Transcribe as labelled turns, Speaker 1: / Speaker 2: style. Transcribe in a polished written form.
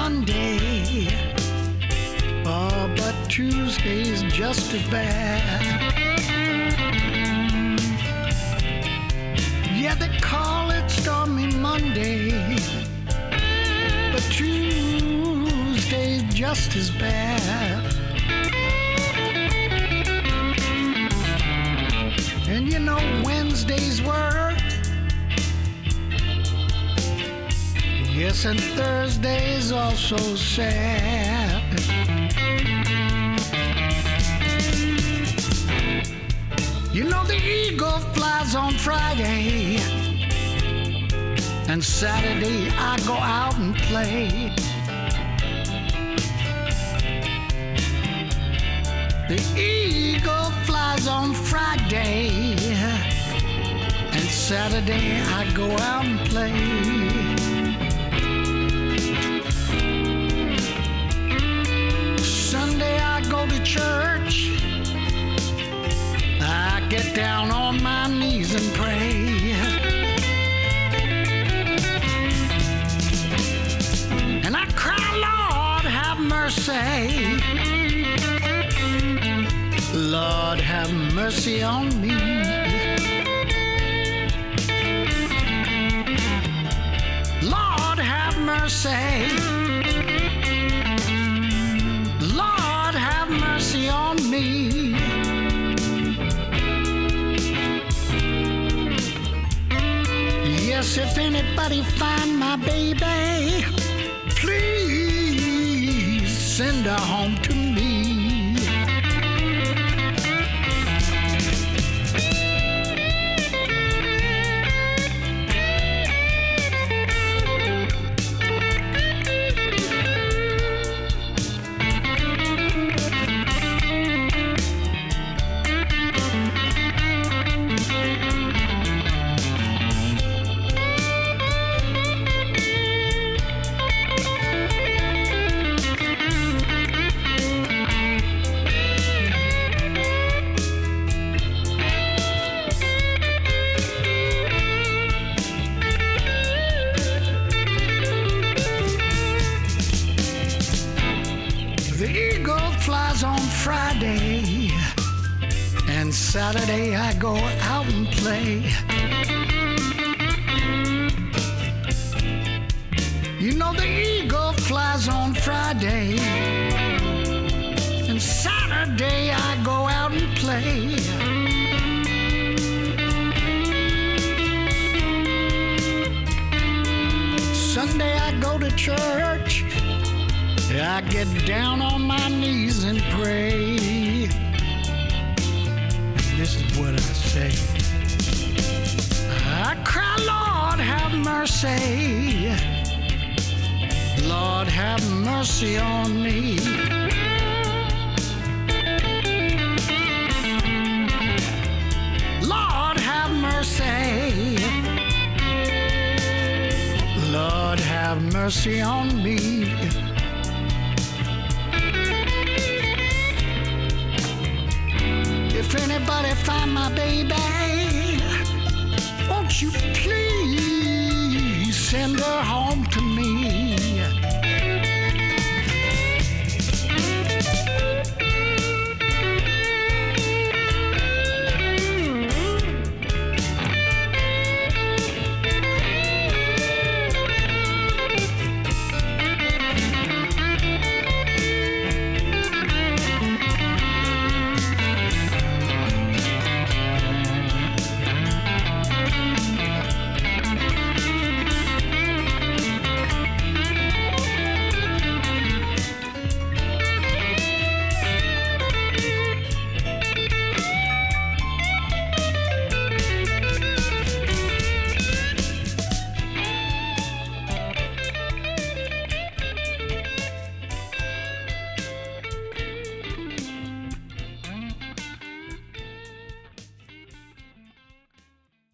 Speaker 1: Monday. Oh, but Tuesday's just as bad. Yeah, they call it Stormy Monday, but Tuesday's just as bad. And you know Wednesday's work. Yes, and Thursday's also sad. You know the eagle flies on Friday, and Saturday I go out and play. The eagle flies on Friday, and Saturday I go out and play. Sunday I go to church. I get down on my knees and pray. And I cry, Lord, have mercy. Lord, have mercy on me. Lord, have mercy. Lord, have mercy on me. Yes, if anybody find my baby, please send her home to me. Friday and Saturday I go out and play. You know the eagle flies on Friday, and Saturday I go out and play. Sunday I go to church. I get down on my knees and pray. And this is what I say. I cry, Lord, have mercy. Lord, have mercy on me. Lord, have mercy. Lord, have mercy on me. If anybody find my baby,